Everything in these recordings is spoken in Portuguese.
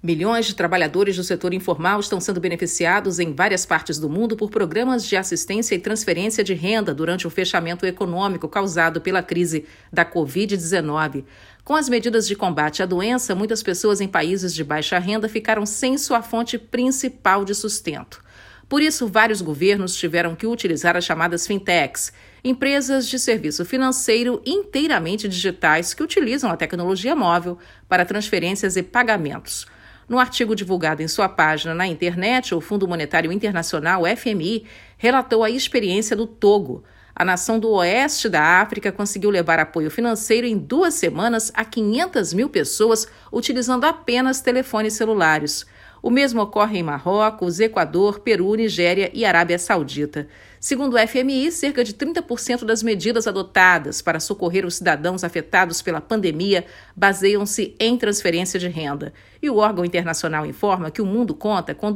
Milhões de trabalhadores do setor informal estão sendo beneficiados em várias partes do mundo por programas de assistência e transferência de renda durante o fechamento econômico causado pela crise da Covid-19. Com as medidas de combate à doença, muitas pessoas em países de baixa renda ficaram sem sua fonte principal de sustento. Por isso, vários governos tiveram que utilizar as chamadas fintechs, empresas de serviço financeiro inteiramente digitais que utilizam a tecnologia móvel para transferências e pagamentos. No artigo divulgado em sua página na internet, o Fundo Monetário Internacional, FMI, relatou a experiência do Togo. A nação do oeste da África conseguiu levar apoio financeiro em 2 semanas a 500 mil pessoas utilizando apenas telefones celulares. O mesmo ocorre em Marrocos, Equador, Peru, Nigéria e Arábia Saudita. Segundo o FMI, cerca de 30% das medidas adotadas para socorrer os cidadãos afetados pela pandemia baseiam-se em transferência de renda. E o órgão internacional informa que o mundo conta com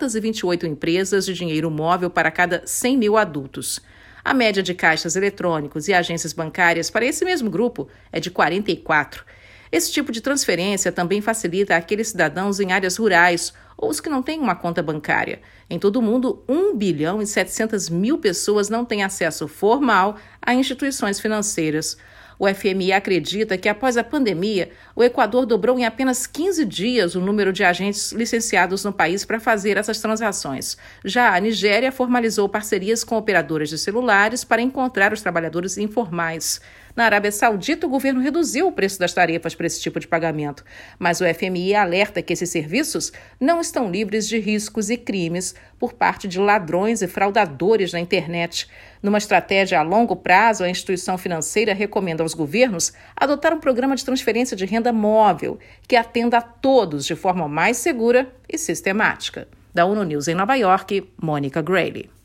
228 empresas de dinheiro móvel para cada 100 mil adultos. A média de caixas eletrônicos e agências bancárias para esse mesmo grupo é de 44. Esse tipo de transferência também facilita aqueles cidadãos em áreas rurais ou os que não têm uma conta bancária. Em todo o mundo, 1 bilhão e 700 mil pessoas não têm acesso formal a instituições financeiras. O FMI acredita que, após a pandemia, o Equador dobrou em apenas 15 dias o número de agentes licenciados no país para fazer essas transações. Já a Nigéria formalizou parcerias com operadoras de celulares para encontrar os trabalhadores informais. Na Arábia Saudita, o governo reduziu o preço das tarefas para esse tipo de pagamento, mas o FMI alerta que esses serviços não estão livres de riscos e crimes por parte de ladrões e fraudadores na internet. Numa estratégia a longo prazo, a instituição financeira recomenda aos governos adotar um programa de transferência de renda móvel que atenda a todos de forma mais segura e sistemática. Da ONU News em Nova York, Mônica Grayle.